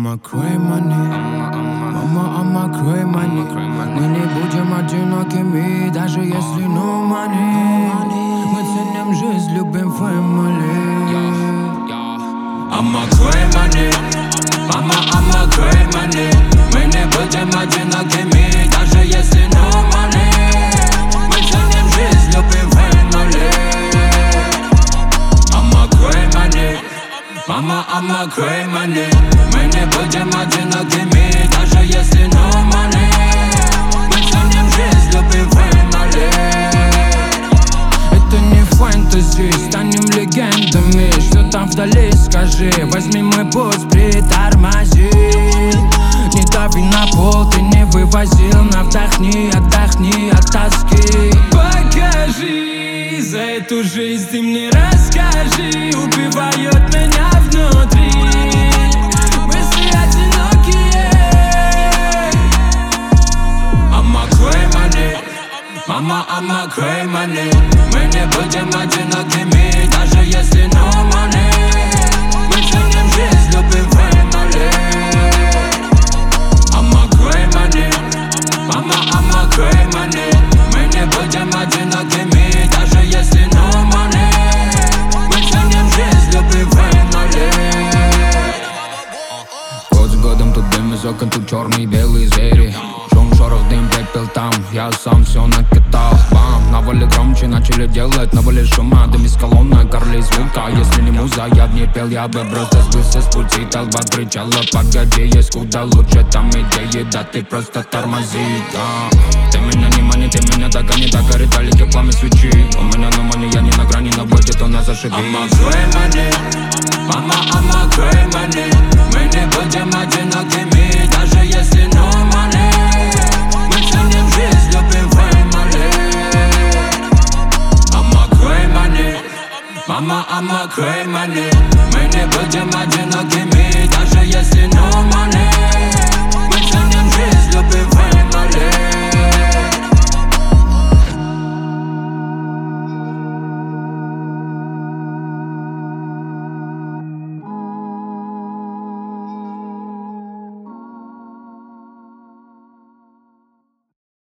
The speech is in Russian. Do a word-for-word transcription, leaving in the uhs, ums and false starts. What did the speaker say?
I'ma cry money, мама, I'ma cry money. Мы не будем одинокими, даже если no money. Мы ценим жизнь, любим family. I'ma cry money, мама, I'ma cry money. Мы не будем одинокими, даже если no money. Мы ценим жизнь, любим family. I'ma cry money, мама, I'ma cry money. Мы не будем одинокими, даже если no money. Мы ценим жизнь, любим family. Это не фэнтези, станем легендами. Что там вдали, скажи, возьми мой путь, притормози. Не дави на пол, ты не вывозил, на вдохни, отдохни от тоски. Покажи, за эту жизнь ты мне расскажи. Убивает меня внутри мысли одинокие. I'ma cry money, мама, I'ma cry money. Мы не будем одинокими, даже если no money. Мы ценим жизнь, любим family. I'ma cry money, мама, I'ma cry money. Мы не будем одинокими, даже если no money. Мы ценим жизнь, любим family. Год с годом тут дым из окон, тут черные и белые звери. Шум, шорох, дым, пепел там, я сам все накатал. Бам, на воле громче начали делать, на воле шума, дым из колонны, королей звука. Если не муза, я б не пел, я бы просто сбился с пути. Толпа кричала, погоди, есть куда лучше, там идеи, да ты просто тормози, да. Ты меня не мани, ты меня догони, так горит далеки пламя свечи. У меня no money, я не на грани, но будет он нас зашибись. I'ma cry money, мама, I'ma cry money. Мы не будем одинокими, даже если no money. Мы ценим жизнь, любим family. I'ma cry money, мама, I'ma cry money. Мы не будем одинокими, даже если no money.